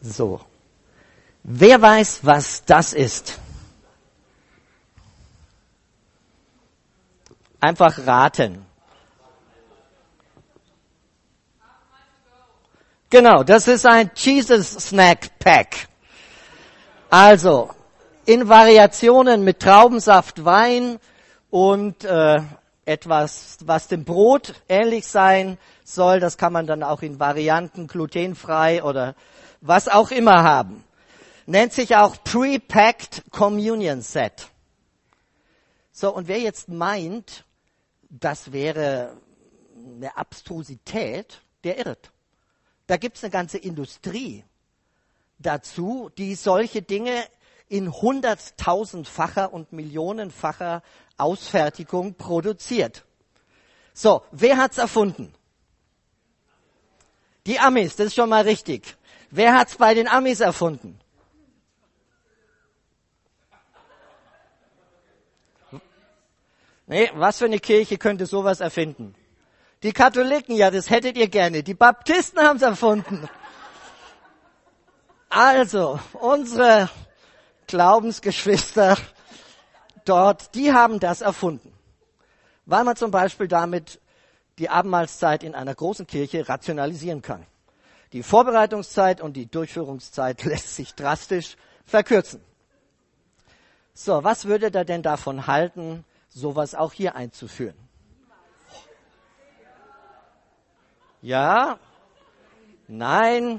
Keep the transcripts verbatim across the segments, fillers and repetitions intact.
So. Wer weiß, was das ist? Einfach raten. Genau, das ist ein Jesus Snack Pack. Also, in Variationen mit Traubensaft, Wein und äh, etwas, was dem Brot ähnlich sein soll. Das kann man dann auch in Varianten glutenfrei oder was auch immer haben. Nennt sich auch Pre-Packed Communion Set. So, und wer jetzt meint, das wäre eine Abstrusität, der irrt. Da gibt's eine ganze Industrie dazu, die solche Dinge in hunderttausendfacher und millionenfacher Ausfertigung produziert. So, wer hat's erfunden? Die Amis, das ist schon mal richtig. Wer hat's bei den Amis erfunden? Nee, was für eine Kirche könnte sowas erfinden? Die Katholiken, ja, das hättet ihr gerne. Die Baptisten haben's erfunden. Also, unsere Glaubensgeschwister dort, die haben das erfunden. Weil man zum Beispiel damit die Abendmahlzeit in einer großen Kirche rationalisieren kann. Die Vorbereitungszeit und die Durchführungszeit lässt sich drastisch verkürzen. So, was würdet ihr denn davon halten, sowas auch hier einzuführen? Ja? Nein?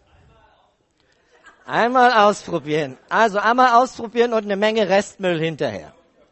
Einmal ausprobieren. Also einmal ausprobieren und eine Menge Restmüll hinterher.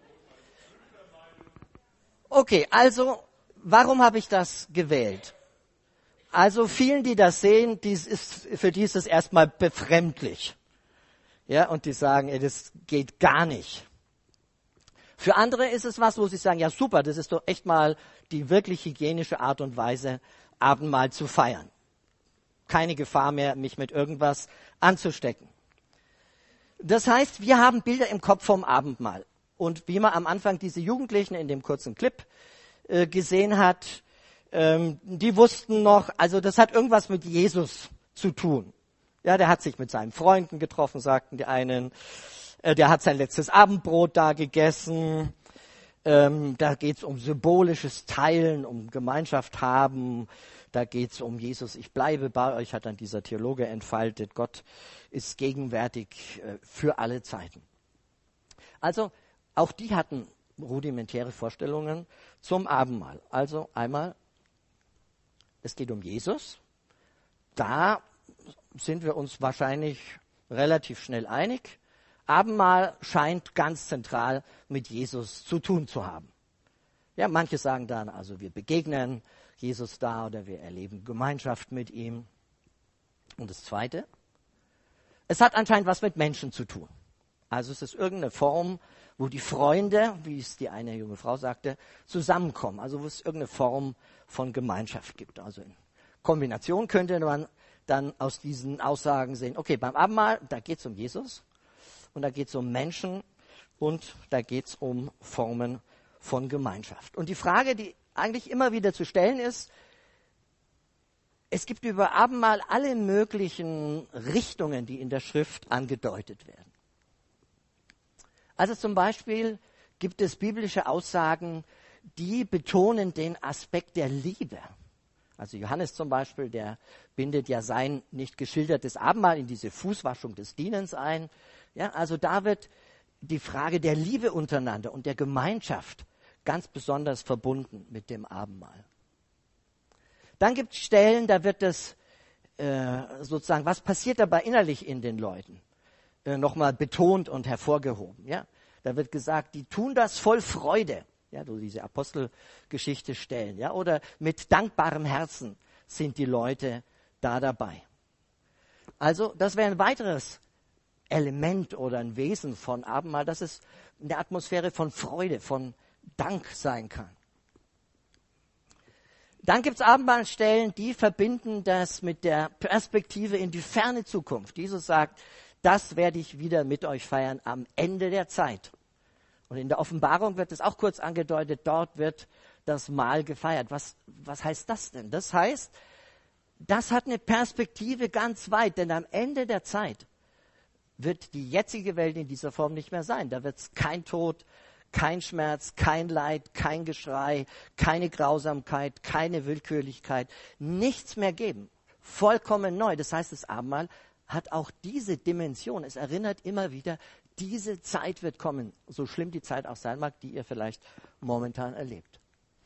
Okay, also warum habe ich das gewählt? Also vielen, die das sehen, dies ist, für die ist es erstmal befremdlich. Ja, und die sagen, ey, das geht gar nicht. Für andere ist es was, wo sie sagen, ja super, das ist doch echt mal die wirklich hygienische Art und Weise, Abendmahl zu feiern. Keine Gefahr mehr, mich mit irgendwas anzustecken. Das heißt, wir haben Bilder im Kopf vom Abendmahl. Und wie man am Anfang diese Jugendlichen in dem kurzen Clip äh, gesehen hat, ähm, die wussten noch, also das hat irgendwas mit Jesus zu tun. Ja, der hat sich mit seinen Freunden getroffen, sagten die einen. Äh, der hat sein letztes Abendbrot da gegessen. Ähm, da geht's um symbolisches Teilen, um Gemeinschaft haben. Da geht's um Jesus, ich bleibe bei euch, hat dann dieser Theologe entfaltet. Gott ist gegenwärtig äh, für alle Zeiten. Also auch die hatten rudimentäre Vorstellungen zum Abendmahl. Also einmal, es geht um Jesus. Da sind wir uns wahrscheinlich relativ schnell einig. Abendmahl scheint ganz zentral mit Jesus zu tun zu haben. Ja, manche sagen dann, also wir begegnen Jesus da oder wir erleben Gemeinschaft mit ihm. Und das Zweite, es hat anscheinend was mit Menschen zu tun. Also es ist irgendeine Form, wo die Freunde, wie es die eine junge Frau sagte, zusammenkommen. Also wo es irgendeine Form von Gemeinschaft gibt. Also in Kombination könnte man dann aus diesen Aussagen sehen, okay, beim Abendmahl, da geht es um Jesus und da geht es um Menschen und da geht es um Formen von Gemeinschaft. Und die Frage, die eigentlich immer wieder zu stellen ist, es gibt über Abendmahl alle möglichen Richtungen, die in der Schrift angedeutet werden. Also zum Beispiel gibt es biblische Aussagen, die betonen den Aspekt der Liebe. Also Johannes zum Beispiel, der bindet ja sein nicht geschildertes Abendmahl in diese Fußwaschung des Dienens ein. Ja, also da wird die Frage der Liebe untereinander und der Gemeinschaft ganz besonders verbunden mit dem Abendmahl. Dann gibt es Stellen, da wird das äh, sozusagen, was passiert dabei innerlich in den Leuten, äh, nochmal betont und hervorgehoben. Ja? Da wird gesagt, die tun das voll Freude. Ja, so diese Apostelgeschichte stellen. Ja? Oder mit dankbarem Herzen sind die Leute da dabei. Also das wäre ein weiteres Element oder ein Wesen von Abendmahl, dass es eine Atmosphäre von Freude, von Dank sein kann. Dann gibt es Abendmahlstellen, die verbinden das mit der Perspektive in die ferne Zukunft. Jesus sagt, das werde ich wieder mit euch feiern am Ende der Zeit. Und in der Offenbarung wird es auch kurz angedeutet, dort wird das Mahl gefeiert. Was, was heißt das denn? Das heißt, das hat eine Perspektive ganz weit, denn am Ende der Zeit wird die jetzige Welt in dieser Form nicht mehr sein. Da wird es kein Tod, kein Schmerz, kein Leid, kein Geschrei, keine Grausamkeit, keine Willkürlichkeit, nichts mehr geben. Vollkommen neu. Das heißt, das Abendmahl hat auch diese Dimension. Es erinnert immer wieder, diese Zeit wird kommen, so schlimm die Zeit auch sein mag, die ihr vielleicht momentan erlebt.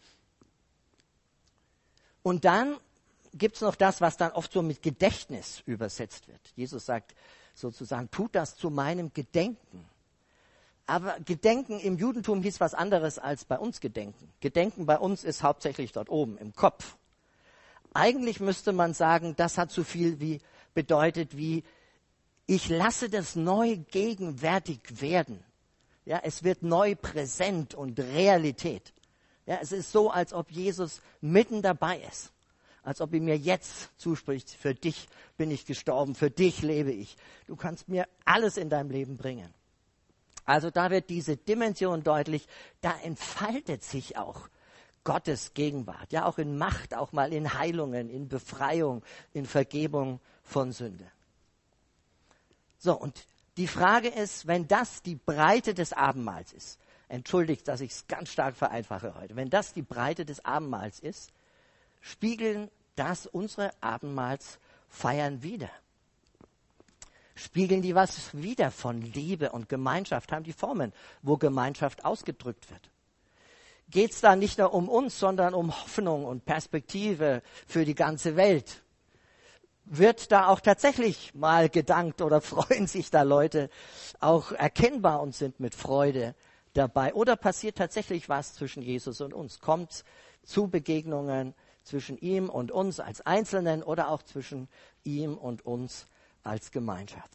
Und dann gibt es noch das, was dann oft so mit Gedächtnis übersetzt wird. Jesus sagt sozusagen, tut das zu meinem Gedenken. Aber Gedenken im Judentum hieß was anderes als bei uns Gedenken. Gedenken bei uns ist hauptsächlich dort oben, im Kopf. Eigentlich müsste man sagen, das hat so viel wie bedeutet wie, ich lasse das neu gegenwärtig werden. Ja, es wird neu präsent und Realität. Ja, es ist so, als ob Jesus mitten dabei ist. Als ob er mir jetzt zuspricht, für dich bin ich gestorben, für dich lebe ich. Du kannst mir alles in deinem Leben bringen. Also da wird diese Dimension deutlich, da entfaltet sich auch Gottes Gegenwart. Ja, auch in Macht, auch mal in Heilungen, in Befreiung, in Vergebung von Sünde. So, und die Frage ist, wenn das die Breite des Abendmahls ist, entschuldigt, dass ich es ganz stark vereinfache heute, wenn das die Breite des Abendmahls ist, spiegeln das unsere Abendmahlsfeiern wider. Spiegeln die was wider von Liebe und Gemeinschaft, haben die Formen, wo Gemeinschaft ausgedrückt wird. Geht es da nicht nur um uns, sondern um Hoffnung und Perspektive für die ganze Welt? Wird da auch tatsächlich mal gedankt oder freuen sich da Leute auch erkennbar und sind mit Freude dabei? Oder passiert tatsächlich was zwischen Jesus und uns? Kommt zu Begegnungen zwischen ihm und uns als Einzelnen oder auch zwischen ihm und uns als Gemeinschaft?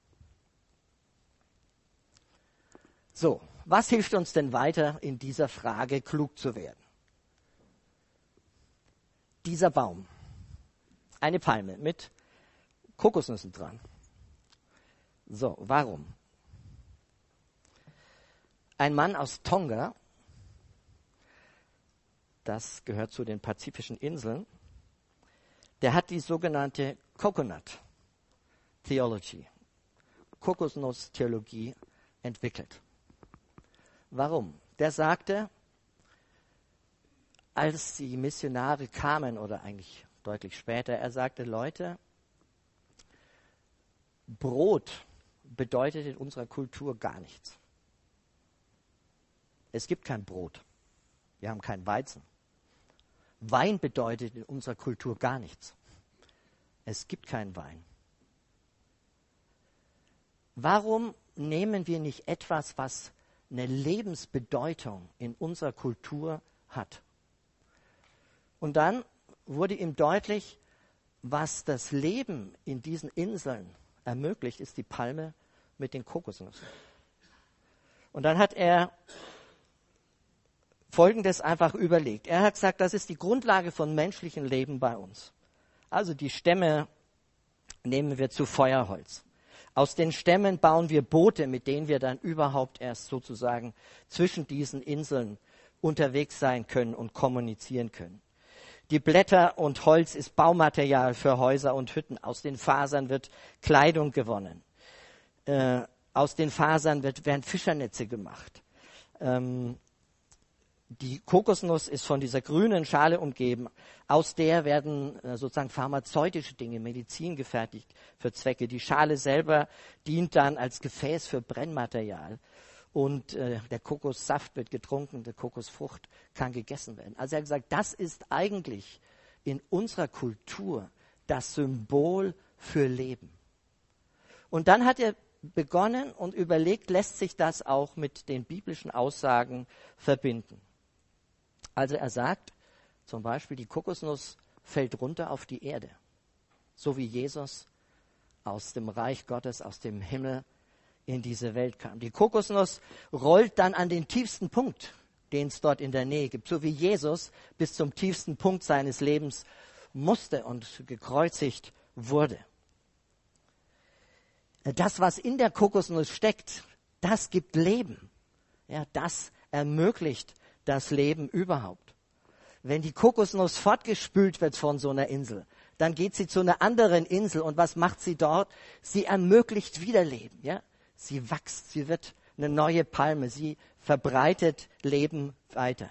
So, was hilft uns denn weiter in dieser Frage, klug zu werden? Dieser Baum, eine Palme mit Kokosnüssen dran. So, warum? Ein Mann aus Tonga, das gehört zu den pazifischen Inseln, der hat die sogenannte Coconut Theology, Kokosnusstheologie entwickelt. Warum? Der sagte, als die Missionare kamen, oder eigentlich deutlich später, er sagte, Leute, Brot bedeutet in unserer Kultur gar nichts. Es gibt kein Brot. Wir haben keinen Weizen. Wein bedeutet in unserer Kultur gar nichts. Es gibt keinen Wein. Warum nehmen wir nicht etwas, was eine Lebensbedeutung in unserer Kultur hat? Und dann wurde ihm deutlich, was das Leben in diesen Inseln ermöglicht, ist die Palme mit den Kokosnüssen. Und dann hat er Folgendes einfach überlegt. Er hat gesagt, das ist die Grundlage von menschlichem Leben bei uns. Also die Stämme nehmen wir zu Feuerholz. Aus den Stämmen bauen wir Boote, mit denen wir dann überhaupt erst sozusagen zwischen diesen Inseln unterwegs sein können und kommunizieren können. Die Blätter und Holz ist Baumaterial für Häuser und Hütten. Aus den Fasern wird Kleidung gewonnen. Äh, aus den Fasern wird, werden Fischernetze gemacht. Ähm, die Kokosnuss ist von dieser grünen Schale umgeben. Aus der werden äh, sozusagen pharmazeutische Dinge, Medizin gefertigt für Zwecke. Die Schale selber dient dann als Gefäß für Brennmaterial. Und äh, der Kokossaft wird getrunken, die Kokosfrucht kann gegessen werden. Also er hat gesagt, das ist eigentlich in unserer Kultur das Symbol für Leben. Und dann hat er begonnen und überlegt, lässt sich das auch mit den biblischen Aussagen verbinden. Also er sagt zum Beispiel, die Kokosnuss fällt runter auf die Erde, so wie Jesus aus dem Reich Gottes, aus dem Himmel in diese Welt kam. Die Kokosnuss rollt dann an den tiefsten Punkt, den es dort in der Nähe gibt, so wie Jesus bis zum tiefsten Punkt seines Lebens musste und gekreuzigt wurde. Das, was in der Kokosnuss steckt, das gibt Leben. Ja, das ermöglicht das Leben überhaupt. Wenn die Kokosnuss fortgespült wird von so einer Insel, Dann geht sie zu einer anderen Insel und was macht sie dort? Sie ermöglicht Wiederleben. Ja? Sie wächst, sie wird eine neue Palme, sie verbreitet Leben weiter.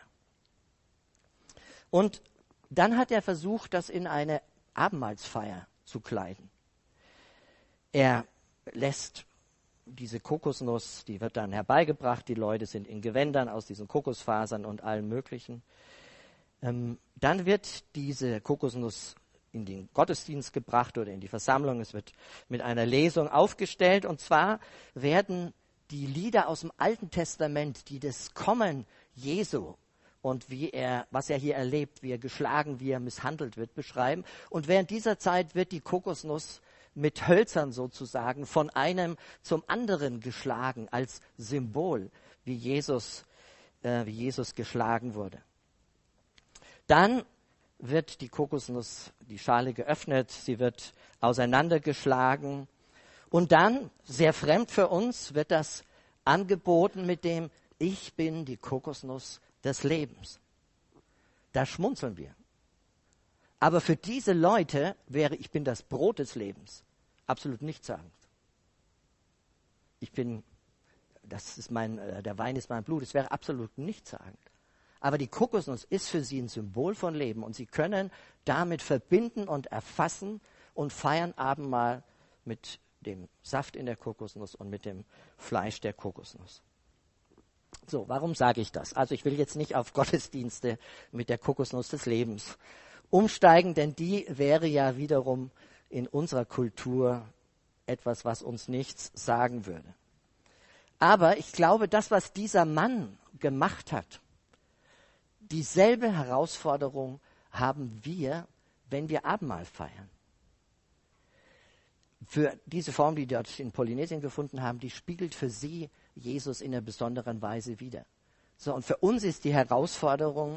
Und dann hat er versucht, das in eine Abendmahlsfeier zu kleiden. Er lässt diese Kokosnuss, die wird dann herbeigebracht, die Leute sind in Gewändern aus diesen Kokosfasern und allem Möglichen. Ähm, dann wird diese Kokosnuss in den Gottesdienst gebracht oder in die Versammlung. Es wird mit einer Lesung aufgestellt. Und zwar werden die Lieder aus dem Alten Testament, die das Kommen Jesu und wie er, was er hier erlebt, wie er geschlagen, wie er misshandelt wird, beschreiben. Und während dieser Zeit wird die Kokosnuss mit Hölzern sozusagen von einem zum anderen geschlagen als Symbol, wie Jesus, äh, wie Jesus geschlagen wurde. Dann wird die Kokosnuss, die Schale geöffnet, sie wird auseinandergeschlagen und dann, sehr fremd für uns, wird das angeboten mit dem Ich bin die Kokosnuss des Lebens. Da schmunzeln wir. Aber für diese Leute wäre Ich bin das Brot des Lebens absolut nichtssagend. Ich bin, das ist mein, der Wein ist mein Blut, es wäre absolut nichtssagend. Aber die Kokosnuss ist für sie ein Symbol von Leben und sie können damit verbinden und erfassen und feiern Abendmahl mit dem Saft in der Kokosnuss und mit dem Fleisch der Kokosnuss. So, warum sage ich das? Also ich will jetzt nicht auf Gottesdienste mit der Kokosnuss des Lebens umsteigen, denn die wäre ja wiederum in unserer Kultur etwas, was uns nichts sagen würde. Aber ich glaube, das, was dieser Mann gemacht hat, dieselbe Herausforderung haben wir, wenn wir Abendmahl feiern. Für diese Form, die dort in Polynesien gefunden haben, die spiegelt für sie Jesus in einer besonderen Weise wider. So, und für uns ist die Herausforderung,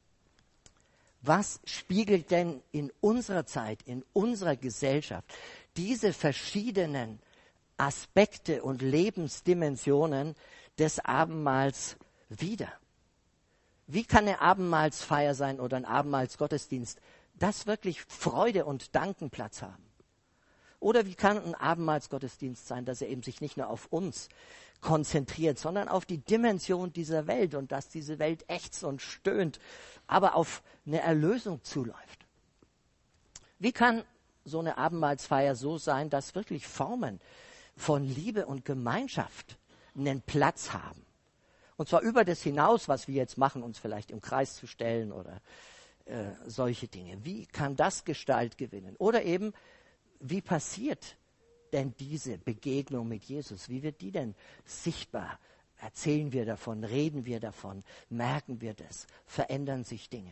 was spiegelt denn in unserer Zeit, in unserer Gesellschaft diese verschiedenen Aspekte und Lebensdimensionen des Abendmahls wider? Wie kann eine Abendmahlsfeier sein oder ein Abendmahlsgottesdienst, das wirklich Freude und Danken Platz haben? Oder wie kann ein Abendmahlsgottesdienst sein, dass er eben sich nicht nur auf uns konzentriert, sondern auf die Dimension dieser Welt und dass diese Welt ächzt und stöhnt, aber auf eine Erlösung zuläuft? Wie kann so eine Abendmahlsfeier so sein, dass wirklich Formen von Liebe und Gemeinschaft einen Platz haben? Und zwar über das hinaus, was wir jetzt machen, uns vielleicht im Kreis zu stellen oder äh, solche Dinge. Wie kann das Gestalt gewinnen? Oder eben, wie passiert denn diese Begegnung mit Jesus? Wie wird die denn sichtbar? Erzählen wir davon? Reden wir davon? Merken wir das? Verändern sich Dinge?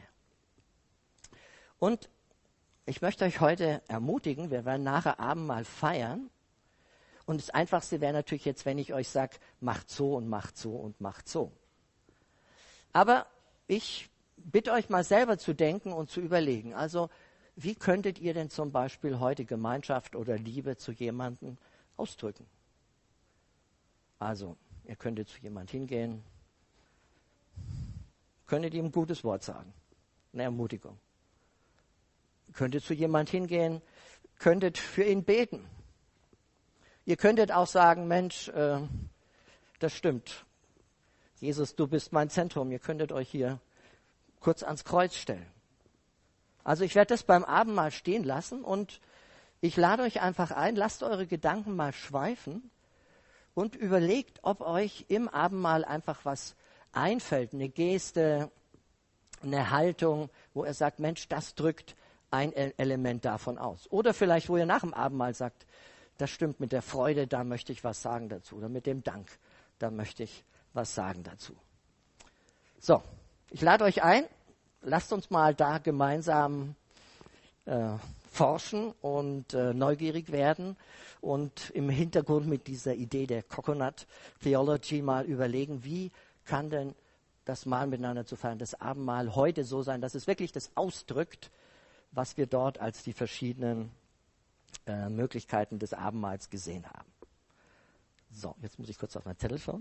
Und ich möchte euch heute ermutigen, wir werden nachher Abendmahl feiern. Und das Einfachste wäre natürlich jetzt, wenn ich euch sage, macht so und macht so und macht so. Aber ich bitte euch mal selber zu denken und zu überlegen. Also, wie könntet ihr denn zum Beispiel heute Gemeinschaft oder Liebe zu jemandem ausdrücken? Also, ihr könntet zu jemandem hingehen, könntet ihm ein gutes Wort sagen, eine Ermutigung. Könntet zu jemandem hingehen, könntet für ihn beten. Ihr könntet auch sagen, Mensch, äh, das stimmt. Jesus, du bist mein Zentrum. Ihr könntet euch hier kurz ans Kreuz stellen. Also ich werde das beim Abendmahl stehen lassen und ich lade euch einfach ein, lasst eure Gedanken mal schweifen und überlegt, ob euch im Abendmahl einfach was einfällt, eine Geste, eine Haltung, wo er sagt, Mensch, das drückt ein Element davon aus. Oder vielleicht, wo ihr nach dem Abendmahl sagt, das stimmt, mit der Freude, da möchte ich was sagen dazu. Oder mit dem Dank, da möchte ich was sagen dazu. So, ich lade euch ein, lasst uns mal da gemeinsam äh, forschen und äh, neugierig werden und im Hintergrund mit dieser Idee der Coconut Theology mal überlegen, wie kann denn das Mahl miteinander zu feiern, das Abendmahl heute so sein, dass es wirklich das ausdrückt, was wir dort als die verschiedenen äh, Möglichkeiten des Abendmahls gesehen haben. So, jetzt muss ich kurz auf mein Zettel schauen.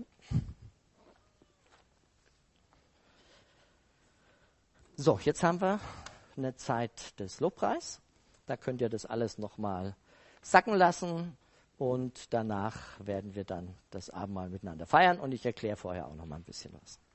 So, jetzt haben wir eine Zeit des Lobpreis Da könnt ihr das alles nochmal sacken lassen. Und danach werden wir dann das Abendmahl miteinander feiern. Und ich erkläre vorher auch noch mal ein bisschen was.